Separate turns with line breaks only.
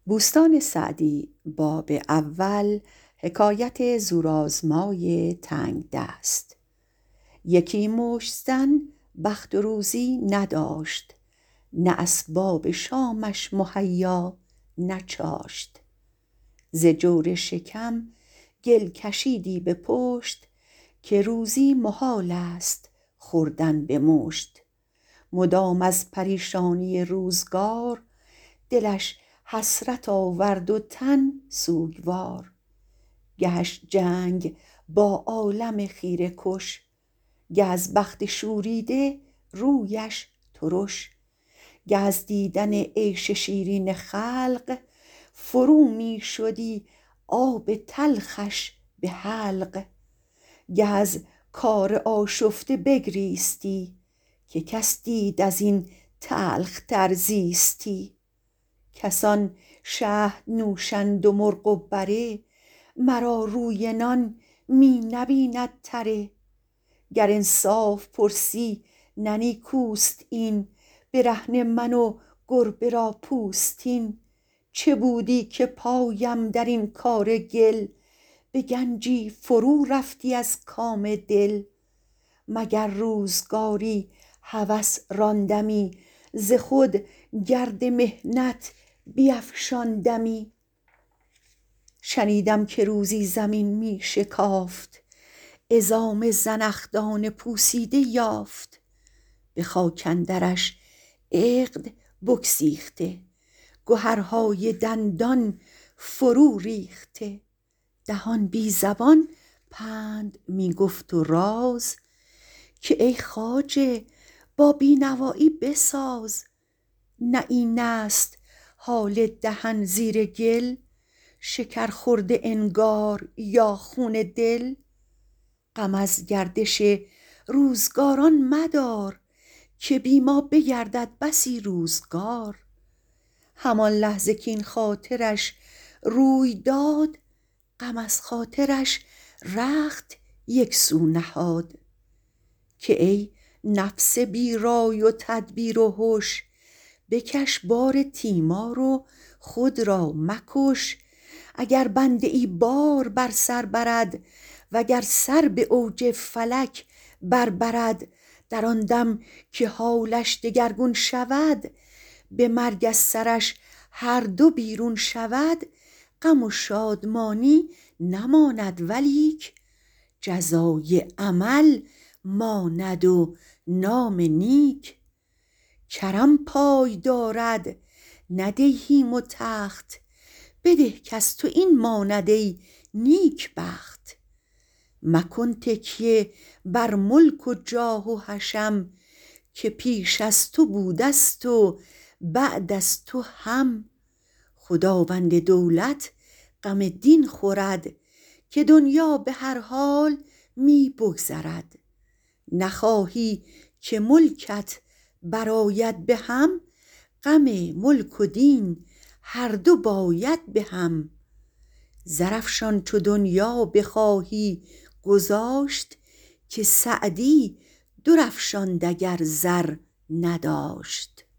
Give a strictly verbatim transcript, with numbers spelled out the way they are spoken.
یکی مشت زن بخت و روزی نداشت، نه اسباب شامش مهیا نه چاشت. ز جور شکم گل کشیدی به پشت، که روزی محال است خوردن به مشت. مدام از پریشانی روزگار، دلش حسرت آورد و تن سوگوار. گهش جنگ با عالم خیره کش، گه از بخت شوریده رویش ترش. گه از دیدن عیش شیرین خلق، فرو می شدی آب تلخش به حلق. گه از کار آشفته بگریستی، که کس دید از این تلخ تر زیستی. کسان شهد نوشند و مرغ و بره، مرا روی نان می نبیند تره. گر انصاف پرسی نه نیکوست این، برهنه من و گربه را پوستین. چه بودی که پایم در این کار گل، به گنجی فرو رفتی از کام دل. مگر روزگاری هوس راندمی، ز خود گرد محنت بیفشاندمی. شنیدم که روزی زمین می شکافت، عظام زنخدان پوسیده یافت. به خاک اندرش عقد بگسیخته، گهرهای دندان فرو ریخته. دهان بی زبان پند می گفت و راز، که ای خواجه با بینوایی بساز. نه این است حال دهن زیر گل، شکر خورده انگار یا خون دل. غم از گردش روزگاران مدار، که بی ما بگردد بسی روزگار. همان لحظه کاین خاطرش روی داد، غم از خاطرش رخت یک سو نهاد. که ای نفس بی رای و تدبیر و هش، بکش بار تیمار و خود را مکش. اگر بنده ای بار بر سر برد، وگر سر به اوج فلک بر برد. در آن دم که حالش دگرگون شود، به مرگ از سرش هر دو بیرون شود. غم و شادمانی نماند ولیک، جزای عمل ماند و نام نیک. کرم پای دارد نه دیهیم و تخت، بده کز تو این ماند ای نیکبخت. مکن تکیه بر ملک و جاه و حشم، که پیش از تو بودست و بعد از تو هم. خداوند دولت غم دین خورد، که دنیا به هر حال می بگذرد. نخواهی که ملکت بر آید به هم، غم ملک و دین هر دو باید به هم. زر افشان چو دنیا بخواهی گذاشت، که سعدی در افشاند اگر زر نداشت.